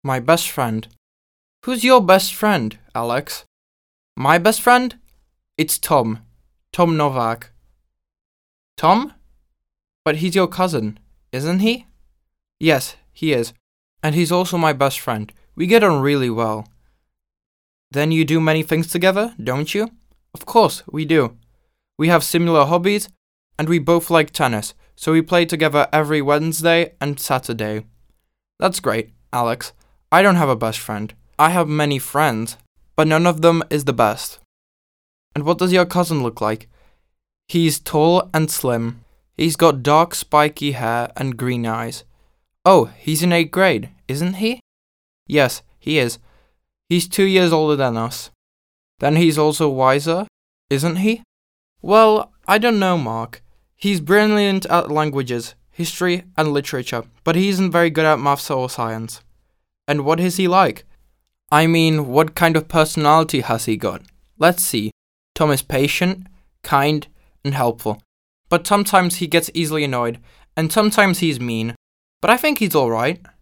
My best friend. Who's your best friend, Alex? My best friend? It's Tom. Tom Novak. Tom? But he's your cousin, isn't he? Yes, he is. And he's also my best friend. We get on really well. Then you do many things together, don't you? Of course, we do. We have similar hobbies, and we both like tennis, so we play together every Wednesday and Saturday. That's great, Alex. I don't have a best friend. I have many friends, but none of them is the best. And what does your cousin look like? He's tall and slim. He's got dark spiky hair and green eyes. Oh, he's in 8th grade, isn't he? Yes, he is. He's 2 years older than us. Then he's also wiser, isn't he? Well, I don't know, Mark. He's brilliant at languages, history and literature, but he isn't very good at maths or science. And what is he like? I mean, what kind of personality has he got? Let's see. Tom is patient, kind, and helpful. But sometimes he gets easily annoyed, and sometimes he's mean. But I think he's alright.